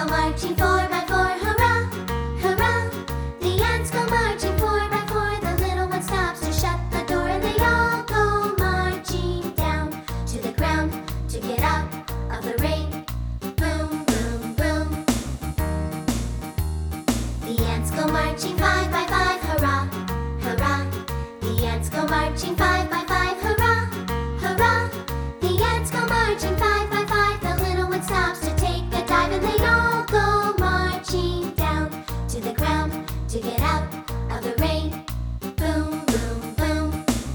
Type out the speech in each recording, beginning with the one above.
go marching 4x4, hurrah, hurrah. The ants go marching 4x4. The little one stops to shut the door, and they all go marching down to the ground to get out of the rain. Boom, boom, boom. The ants go marching 5x5, hurrah, hurrah. The ants go marching 5x5, hurrah, hurrah. The ants go marching 5x5. The little one stops to take a dive, and they all go marching down to the ground to get out of the rain. Boom, boom, boom.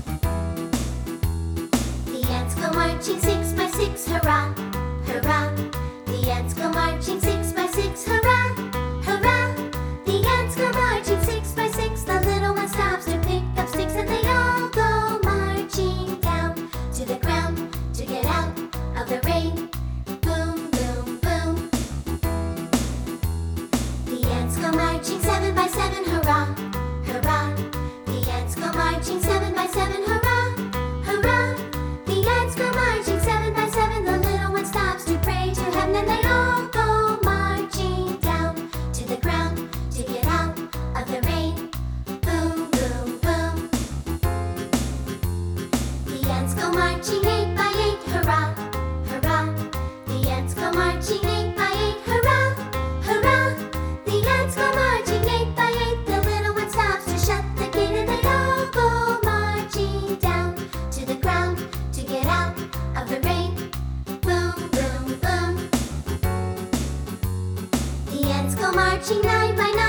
The ants go marching 6x6, hurrah, hurrah. The ants go marching 6x6, hurrah, hurrah. The ants go marching 6x6. The little one stops to pick up sticks, and they all go marching down to the ground to get out of the rain. Boom, boom, boom. The ants go marching 7x7, hurrah, hurrah. The ants go marching 7x7, hurrah, hurrah. The ants go marching 7x7. The little one stops to pray to heaven, and they all go marching down to the ground to get out of the rain. Boom, boom, boom. The ants go marching 8x8, hurrah, hurrah. The ants go marching 8x8, hurrah, hurrah. The ants go marching 8x8. The little one stops to shut the gate, and they all go marching down to the ground to get out of the rain. Boom, boom, boom. The ants go marching 9x9.